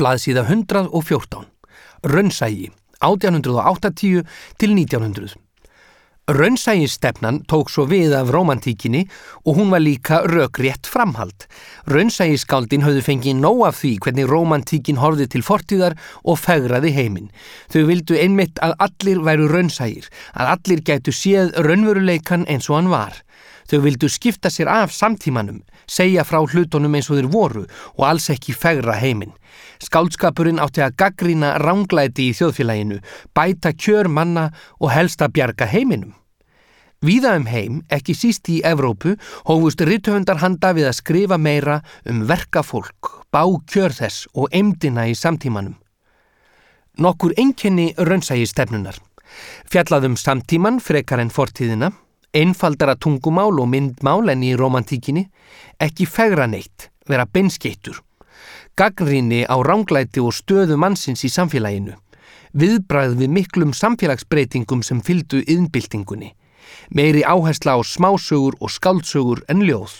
blaðsíða 114. Raunsæi, 1880 til 1900. Raunsæisstefnan tók svo við af rómantíkinni og hún var líka rökrétt framhald. Raunsæisskáldin höfðu fengið nóg af því hvernig rómantíkin horfði til fortíðar og fegraði heiminn. Þau vildu einmitt að allir væru raunsæir, að allir gætu séð raunveruleikann eins og hann var. Þau vildu skipta sér af samtímanum, segja frá hlutunum eins og þeir voru og alls ekki fegra heiminn. Skáldskapurinn átti að gagnrýna ranglæti í þjóðfélaginu, bæta kjör manna og helst að bjarga heiminum. Víða heim, ekki síst í Evrópu, hófust rithöfundar handa við að skrifa meira verkafólk, kjör þess og eymdina í samtímanum. Nokkur einkenni raunsæisstefnunnar. Fjallað samtíman frekar en fortíðina, einfaldara tungumál og myndmál en í rómantíkinni, ekki fegra neitt, vera beinskeyttur. Gagnrýni á ranglæti og stöðu mannsins í samfélaginu, viðbragð við miklum samfélagsbreytingum sem fylgdu iðnbyltingunni, meiri áhersla á smásögur og skáldsögur en ljóð.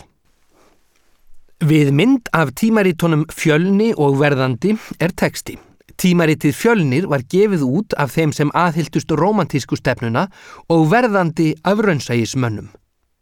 Við mynd af tímaritunum Fjölni og Verðandi texti. Tímaritið Fjölnir var gefið út af þeim sem aðhylltust rómantísku stefnuna og Verðandi af raunsæismönnum.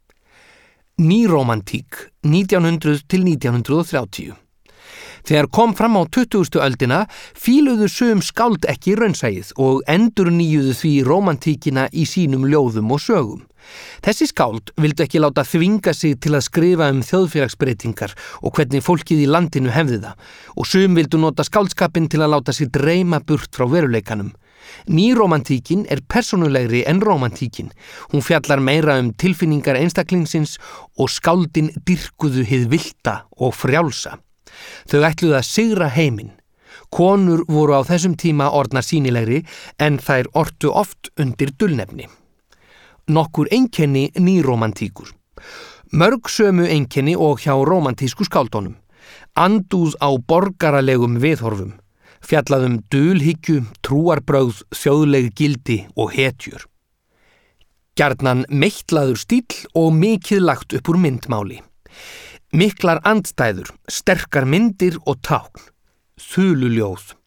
Nýrómantík, 1900 til 1930. Þegar kom fram á 20. öldina fíluðu sum skáld ekki raunsæið og endurnýjuðu því rómantíkina í sínum ljóðum og sögum. Þessi skáld vildu ekki láta þvinga sig til að skrifa þjóðfélagsbreytingar og hvernig fólkið í landinu hefði það og sum vildu nota skáldskapinn til að láta sig dreyma burt frá veruleikanum. Nýrómantíkin persónulegri en rómantíkin. Hún fjallar meira tilfinningar einstaklingsins og skáldin dýrkuðu hið villta og frjálsa. Þau ætluðu að sigra heiminn. Konur voru á þessum tíma orðnar sýnilegri en þær ortu oft undir dulnefni. Nokkur einkenni nýrómantíkur. Mörg sömu einkenni og hjá rómantísku skáldunum. Andúð á borgaralegum viðhorfum. Fjallað dulhyggju, trúarbrögð, þjóðleg gildi og hetjur. Gjarnan meitlaður stíll og mikið lagt upp úr myndmáli. Miklar andstæður, sterkar myndir og tákn. Þululjóð.